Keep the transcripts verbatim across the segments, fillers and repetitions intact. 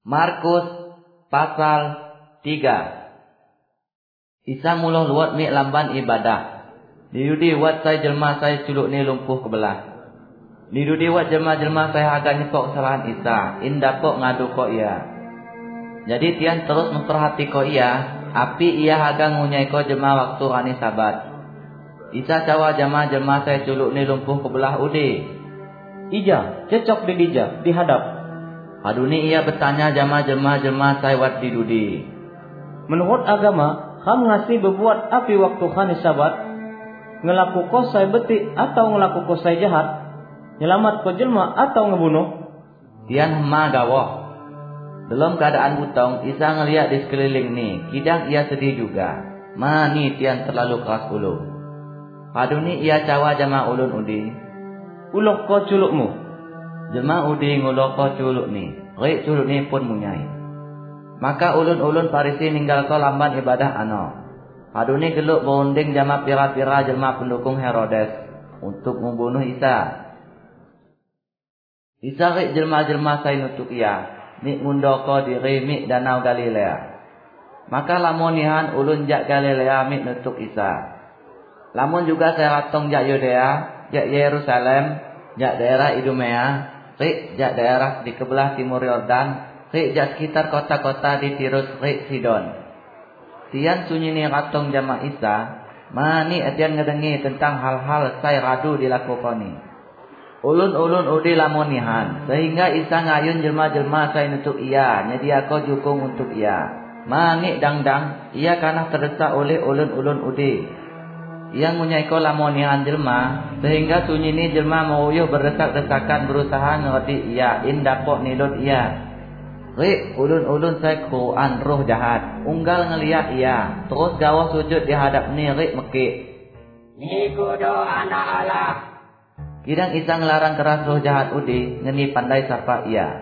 Markus pasal tiga. Isa muluh luat mi lamban ibadah. Didudi wat saya jelma saya culuk ni lumpuh kebelah. Didudi wat jelma-jelma saya agak nyepok kesalahan Isa. Indapok ngadu ko ia. Jadi tian terus memperhati ko ia. Api ia agak ngunyai ko jelma waktu rani sabat. Isa cawa jelma-jelma saya culuk ni lumpuh kebelah udi. Ija, cecok di dija, dihadap. Haduni ia bertanya jama-jama-jama saya wat didudi. Menurut agama, kamu ngasih berbuat api waktu khani sabat, ngelaku kosai betik atau ngelaku kosai jahat, nyelamat ko jelma atau ngebunuh. Tian hema gawoh. Dalam keadaan butong, Isa ngeliat di sekeliling ni, kidang ia sedih juga. Mani tian terlalu keras ulu. Haduni ia cawa jama ulun udi. Uloh ko culukmu. Jema udi ngulok ko culuk ni. Rik culuk ni pun munyai. Maka ulun-ulun Farisi ninggal ko lamban ibadah ano. Haduni geluk berunding jama pira-pira jelma pendukung Herodes untuk membunuh Isa. Isa rik jelma-jelma sai nutuk ia. Mik ngundo ko diri mik danau Galilea. Maka lamonihan ulun jak Galilea mik nutuk Isa. Lamun juga saya ratong jak Yudea, jak Yerusalem, jak daerah Idumea, rik jak daerah di kebelah timur Yordan, rik jak sekitar kota-kota di Tirus, rik Sidon. Tian sunyi ni ratong jama Isa, mani atian ngedengi tentang hal-hal saya radu dilakukoni. Ulun-ulun udi lamonihan, sehingga Isa ngayun jelma-jelma saya nutuk ia, nyedia ko jukung untuk ia. Mani dang-dang, ia kanah terdesak oleh ulun-ulun udi. Yang munyaiko lamonian jelma, sehingga sunyi ni jelma menguyuh berdesak-desakan berusaha ngerti ia, indapok nilut ia. Rik ulun-ulun saya Quran roh jahat, unggal ngeliat ia, terus gawah sujud di hadap ni rik mekik. Ni kudo anak Allah. Kidang Isa ngelarang keras roh jahat udi, ngeni pandai sapa ia.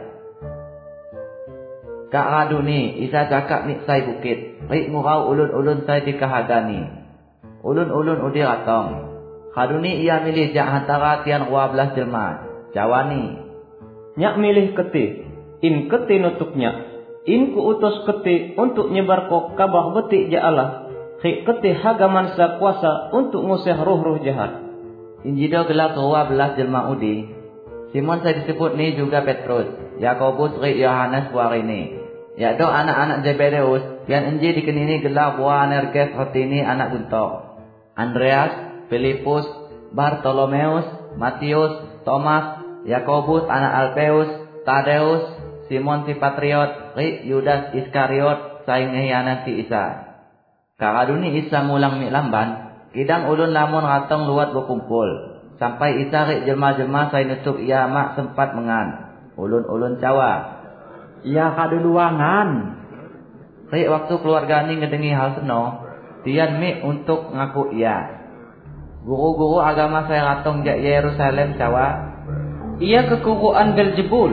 Kak radu ni, Isa cakap ni saya bukit, rik ngurau ulun-ulun saya dikahagani. Ulun-ulun udi ratong. Haduni ia milih jak antara tian dua belas jelma. Jawani. Nyak milih keti. In keti nutuknya. In ku utus keti untuk nyebar ko kabar betik ja Allah. Hik keti haga mansa kuasa untuk ngusir roh-roh jahat. Injido gelap dua belas jelma udi. Simon saya disebut ni juga Petrus. Yakobus rik Yohanes warini. Yakdo anak-anak Zebedeus. Yang enji dikenini gelap Boanerges hotini anak guntok. Andreas, Filipus, Bartolomeus, Matius, Thomas, Yakobus anak Alpeus, Tadeus, Simon si Patriot, rik Yudas Iskariot saing ngehianati Isa. Karaduni Isa ngulang mi lamban, kidang ulun lamun ratong luat berkumpul. Sampai Isa rik jelma-jelma sai nutuk ia mak sempat mengan. Ulun-ulun cawa. Ia kaduluangan. Rik waktu keluarga ni ngedengi hal seno. Tian mi untuk ngaku ia. Guru-guru agama saya ratong jak Yerusalem cawa. Ia kekuruan Beelzebul.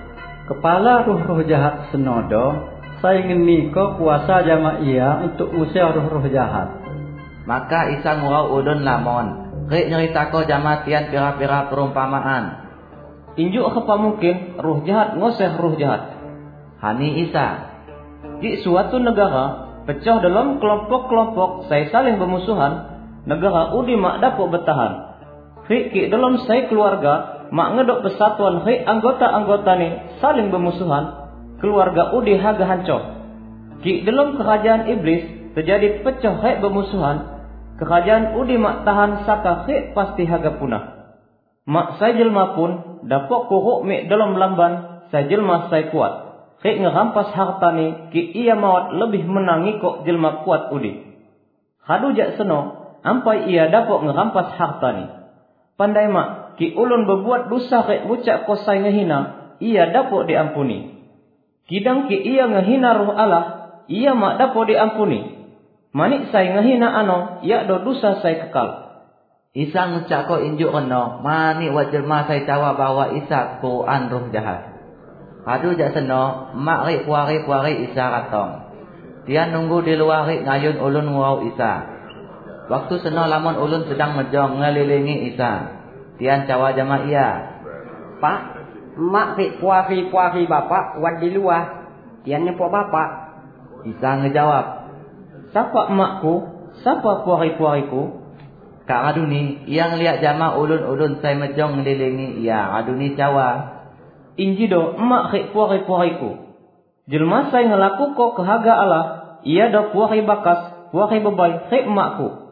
Kepala roh-roh jahat senodo. Saya ngeni ko kuasa jama ia untuk usir roh-roh jahat. Maka Isa ngurau ulun lamon. Rik nyerita ko jama tian pira-pira perumpamaan. Injuk apa mungkin roh jahat ngusir roh jahat. Hani Isa. Di suatu negara pecah dalam kelompok-kelompok saya saling bermusuhan, negara udi mak dapat bertahan. Hik dalam saya keluarga mak ngedok persatuan hik anggota-anggota ni saling bermusuhan, keluarga udi haga hancur. Ki dalam kerajaan iblis terjadi pecah hik bermusuhan, kerajaan udi mak tahan saka hik pasti haga punah. Mak saya jelma pun dapat kuruk mik dalam lamban saya jelma saya kuat. Hik ngerampas harta ni, ki ia mawat lebih menangi kok jelma kuat udi. Hadu jak seno, ampai ia dapat ngerampas harta ni. Pandai mak, ki ulun berbuat dosa hik bucak kosai ngehina, ia dapat diampuni. Kidang ki ia ngehina roh Allah, ia mak dapat diampuni. Manik sai ngehina ano, ia do dosa sai kekal. Isa ngucak ko injuk reno, manik wat jelma sai cawa bawa Isa Quran roh jahat. Hadu jak seno, mak rik puari-puari Isa ratong. Tian nunggu di luar rik ngayun ulun ngurau Isa. Waktu seno lamun ulun sedang mejong ngelilingi Isa. Tian cawa jama ia. Pak, mak rik puari-puari bapak wat di luar. Tiannya po bapak. Isa ngejawab, Sapa emakku? Sapa puari-puariku? Kak Aduni, ia ngeliat jama ulun-ulun saya mejong ngelilingi ia. Aduni cawa, Injido emak hik puari-puariku. Jelma saya ngelaku ko kehaga Allah, ia do puari bakas, puari bebai hik emakku.